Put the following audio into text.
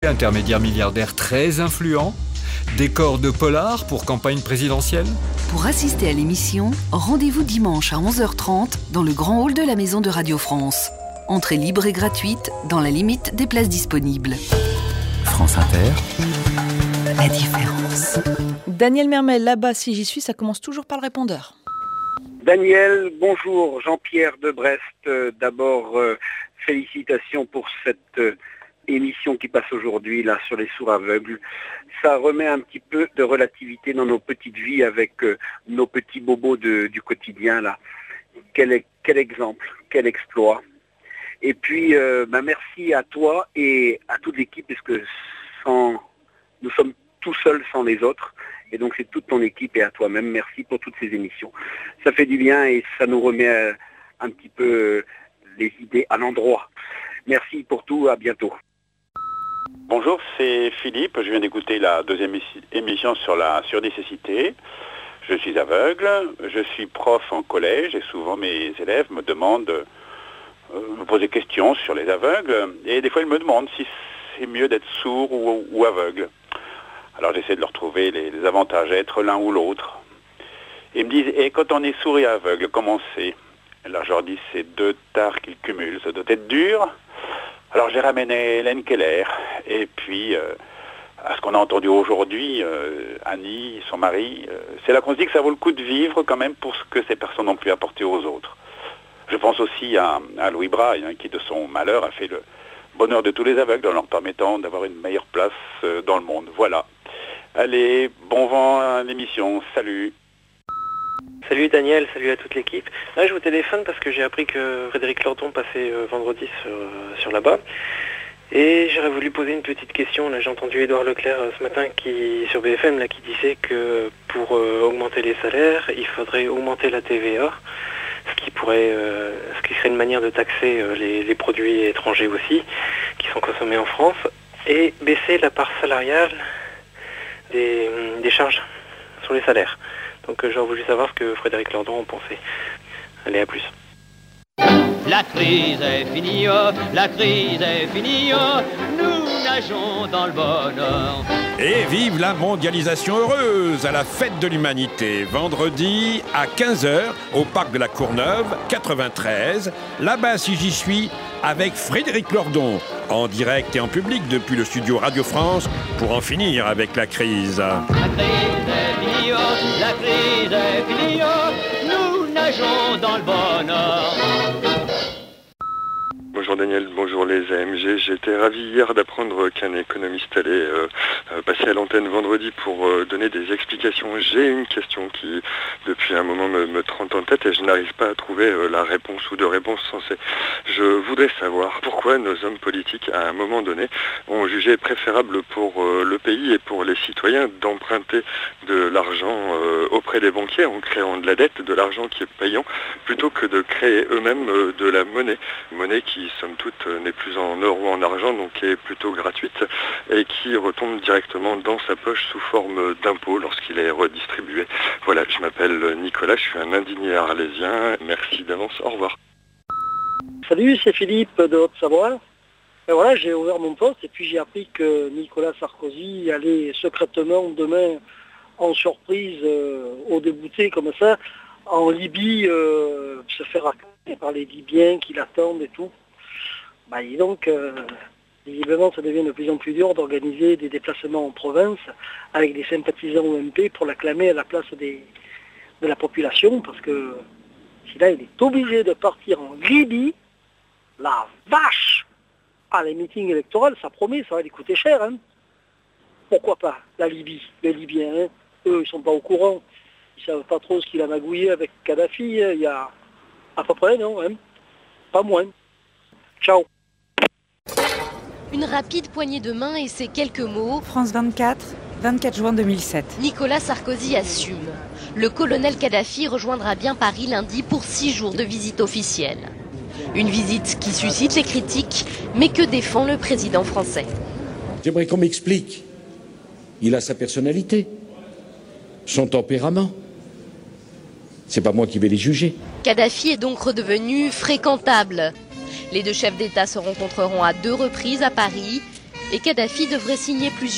intermédiaire milliardaire très influent, décor de polar pour campagne présidentielle. Pour assister à l'émission, rendez-vous dimanche à 11h30 dans le grand hall de la Maison de Radio France. Entrée libre et gratuite dans la limite des places disponibles. France Inter. La différence. Daniel Mermel, là-bas, si j'y suis, ça commence toujours par le répondeur. Daniel, bonjour, Jean-Pierre de Brest. D'abord, félicitations pour cette émission qui passe aujourd'hui là sur les sourds aveugles. Ça remet un petit peu de relativité dans nos petites vies avec nos petits bobos du quotidien là. Quel exemple, quel exploit. Et puis, merci à toi et à toute l'équipe parce que nous sommes tout seuls sans les autres. Et donc c'est toute ton équipe et à toi-même. Merci pour toutes ces émissions. Ça fait du bien et ça nous remet un petit peu les idées à l'endroit. Merci pour tout, à bientôt. Bonjour, c'est Philippe. Je viens d'écouter la deuxième émission sur la surdécessité. Je suis aveugle, je suis prof en collège et souvent mes élèves me demandent, me posent des questions sur les aveugles et des fois ils me demandent si c'est mieux d'être sourd ou aveugle. Alors j'essaie de leur trouver les avantages à être l'un ou l'autre. Ils me disent, et quand on est sourd et aveugle, comment c'est? Alors je leur dis, c'est deux tares qu'ils cumulent, ça doit être dur. Alors j'ai ramené Hélène Keller, et puis à ce qu'on a entendu aujourd'hui, Annie, son mari, c'est là qu'on se dit que ça vaut le coup de vivre quand même pour ce que ces personnes ont pu apporter aux autres. Je pense aussi à Louis Braille, qui de son malheur a fait le bonheur de tous les aveugles en leur permettant d'avoir une meilleure place dans le monde. Voilà. Allez, bon vent à l'émission, salut. Salut Daniel, salut à toute l'équipe. Là, je vous téléphone parce que j'ai appris que Frédéric Lordon passait vendredi sur là-bas. Et j'aurais voulu poser une petite question. Là, j'ai entendu Édouard Leclerc ce matin sur BFM qui disait que pour augmenter les salaires, il faudrait augmenter la TVA, ce qui serait une manière de taxer les produits étrangers aussi, qui sont consommés en France, et baisser la part salariale des charges sur les salaires. Donc j'aurais voulu savoir ce que Frédéric Lordon en pensait. Allez, à plus. La crise est finie, oh, la crise est finie, oh, nous nageons dans le bonheur. Et vive la mondialisation heureuse à la fête de l'humanité, vendredi à 15h au parc de la Courneuve, 93, là-bas si j'y suis, avec Frédéric Lordon, en direct et en public depuis le studio Radio France, pour en finir avec la crise. La crise est finie, oh, la crise est finie, oh, nous nageons dans le bonheur. Bonjour Daniel, bonjour les AMG. J'étais ravi hier d'apprendre qu'un économiste allait passer à l'antenne vendredi pour donner des explications. J'ai une question qui, depuis un moment, me trotte en tête et je n'arrive pas à trouver la réponse ou de réponse sensée. Je voudrais savoir pourquoi nos hommes politiques, à un moment donné, ont jugé préférable pour le pays et pour les citoyens d'emprunter de l'argent auprès des banquiers en créant de la dette, de l'argent qui est payant, plutôt que de créer eux-mêmes de la monnaie qui, somme toute, n'est plus en or ou en argent, donc qui est plutôt gratuite et qui retombe directement dans sa poche sous forme d'impôt lorsqu'il est redistribué. Voilà, je m'appelle Nicolas, je suis un indigné arlésien. Merci d'avance, au revoir. Salut, c'est Philippe de Haute-Savoie. Et voilà, j'ai ouvert mon poste et puis j'ai appris que Nicolas Sarkozy allait secrètement demain, en surprise, au débouté comme ça, en Libye, se faire accueillir par les Libyens qui l'attendent et tout. Et donc, visiblement, ça devient de plus en plus dur d'organiser des déplacements en province avec des sympathisants OMP pour l'acclamer à la place de la population, parce que si là, il est obligé de partir en Libye, la vache! Les meetings électoraux, ça promet, ça va lui coûter cher. Pourquoi pas, la Libye, les Libyens, eux, ils sont pas au courant. Ils savent pas trop ce qu'il a magouillé avec Kadhafi, il y a à peu près, non, pas moins. Ciao. Une rapide poignée de main et ces quelques mots. France 24, 24 juin 2007. Nicolas Sarkozy assume. Le colonel Kadhafi rejoindra bien Paris lundi pour 6 jours de visite officielle. Une visite qui suscite les critiques, mais que défend le président français. J'aimerais qu'on m'explique. Il a sa personnalité, son tempérament. C'est pas moi qui vais les juger. Kadhafi est donc redevenu fréquentable. Les deux chefs d'État se rencontreront à 2 reprises à Paris. et Kadhafi devrait signer plusieurs